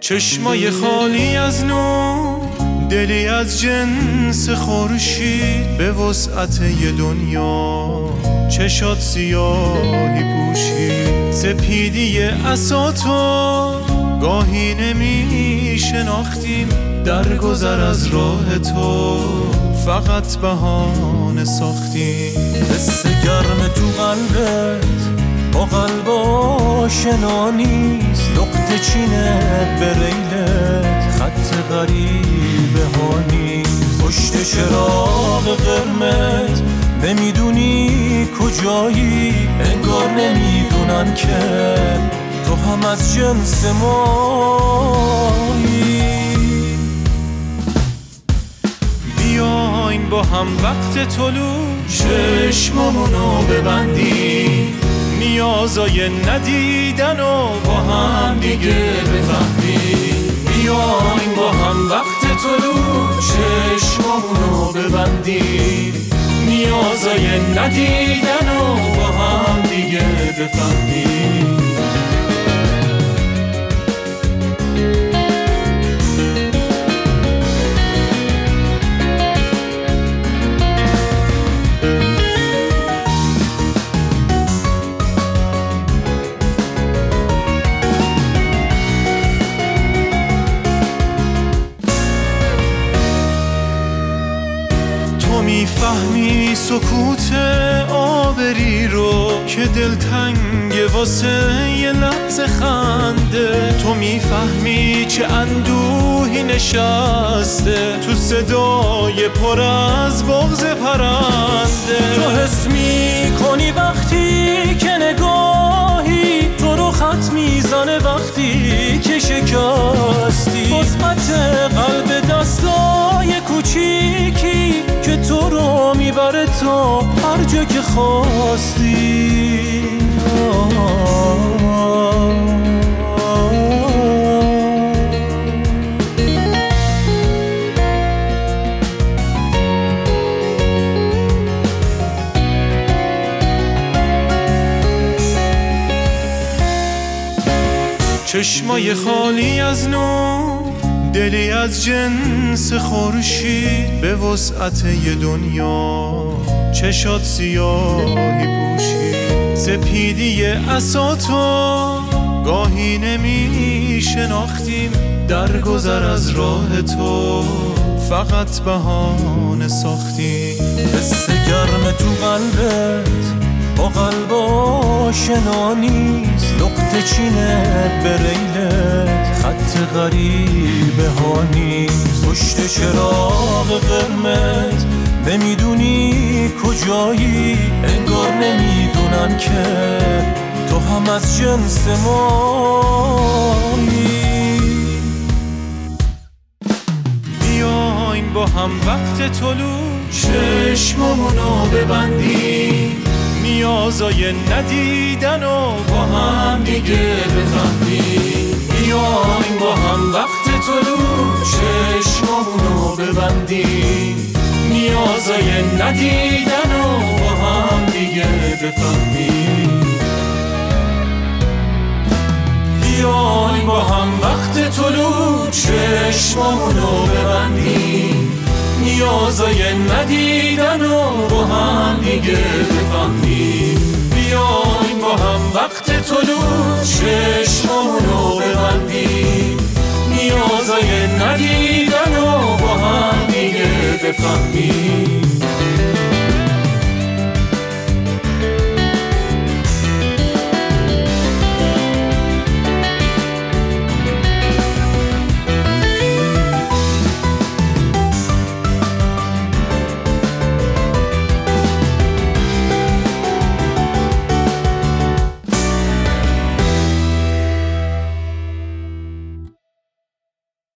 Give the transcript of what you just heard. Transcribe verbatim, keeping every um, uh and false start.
چشمای خالی از نور، دلی از جنس خورشید، به وسعت یه دنیا چشات سیاهی پوشید. سپیدی عصاتو گاهی نمی شناختیم، در گذر از راه تو فقط بهانه ساختیم. حس گرم تو قلبت با قلب آشنا نیست، نقطه چینت به ریلت خط غریبه ها نیست. پشت چراغ قرمز نمیدونی کجایی، انگار نمیدونن که تو هم از جنس مایی. بیاین با هم وقت طلوع چشمامونو ببندیم، نیازای ندیدن و با هم دیگه بفهمیم. بیاین با هم وقت طلوع چشمامونو ببندیم، نیازای ندیدن و با هم دیگه بفهمیم. میفهمی سکوت آبری رو که دلتنگ واسه یه لحظه خنده. تو میفهمی چه اندوهی نشسته تو صدای پر از بغض پرنده. تو حس میکنی وقتی که نگاهی تو رو خط میزنه، وقتی که شکستی قسمت قلب دستای کوچیکی که تو رو میبره تا هر جا که خواستی. چشمای خالی از نور، دلی از جنس خورشید، به وسعت یه دنیا چشات سیاهی پوشید. سپیدی عصاتو گاهی نمی شناختیم، در گذر از راه تو فقط بهانه ساختیم. حس گرم تو قلبت با قلب آشنا نیست، نقطه چینت به ریلت خط غریبه ها نیست. پشت چراغ قرمز نمیدونی کجایی، انگار نمیدونن که تو هم از جنس مایی. بیاین با هم وقت طلوع چشمامونو ببندیم، نیازای ندیدن و با هم دیگه بفهمیم. بیاین با هم وقت طلوع چشمامونو ببندیم، نیازای ندیدن و با هم دیگه بفهمیم. بیاین با هم وقت طلوع چشمامونو ببندیم، نیازای ندیدن و با هم دیگه بفهمیم. بیاین با هم وقت طلوع چشمامونو ببندیم، نیازای ندیدن و با هم دیگه بفهمیم.